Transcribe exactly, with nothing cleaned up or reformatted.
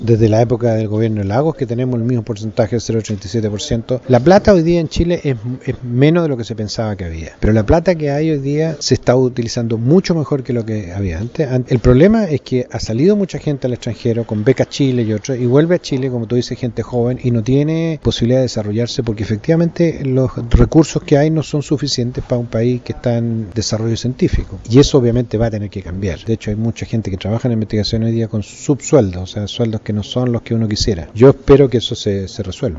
desde la época del gobierno de Lagos, que tenemos el mismo porcentaje del cero coma treinta y siete por ciento. La plata hoy día en Chile es, es menos de lo que se pensaba que había, pero la plata que hay hoy día se está utilizando mucho mejor que lo que había antes. El problema es que ha salido mucha gente al extranjero con becas Chile y otros, y vuelve a Chile, como tú dices, gente joven, y no tiene posibilidad de desarrollarse porque efectivamente los recursos que hay no son suficientes para un país que está en desarrollo científico, y eso obviamente va a tener que cambiar. De hecho, hay mucha gente que trabaja en investigación hoy día con subsueldos, o sea, sueldos que no son los que uno quisiera. Yo espero que eso se, se resuelva.